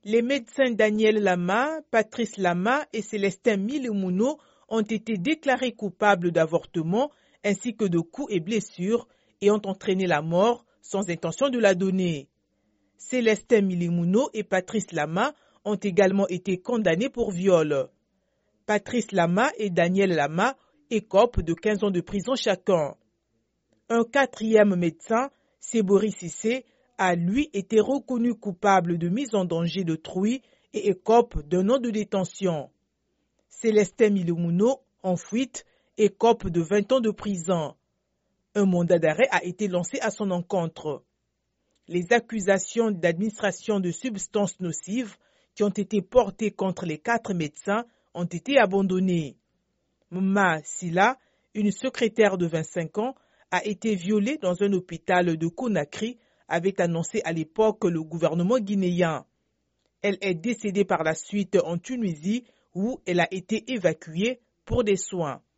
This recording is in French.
Les médecins Daniel Lama, Patrice Lama et Célestin Milimouno ont été déclarés coupables d'avortement ainsi que de coups et blessures et ont entraîné la mort sans intention de la donner. Célestin Milimouno et Patrice Lama ont également été condamnés pour viol. Patrice Lama et Daniel Lama écopent de 15 ans de prison chacun. Un quatrième médecin, Sebori Sissé, a lui été reconnu coupable de mise en danger d'autrui et écope d'un an de détention. Célestin Milimouno, en fuite, écope de 20 ans de prison. Un mandat d'arrêt a été lancé à son encontre. Les accusations d'administration de substances nocives qui ont été portées contre les 4 médecins ont été abandonnées. Mma Sila, une secrétaire de 25 ans, a été violée dans un hôpital de Conakry, avait annoncé à l'époque le gouvernement guinéen. Elle est décédée par la suite en Tunisie où elle a été évacuée pour des soins.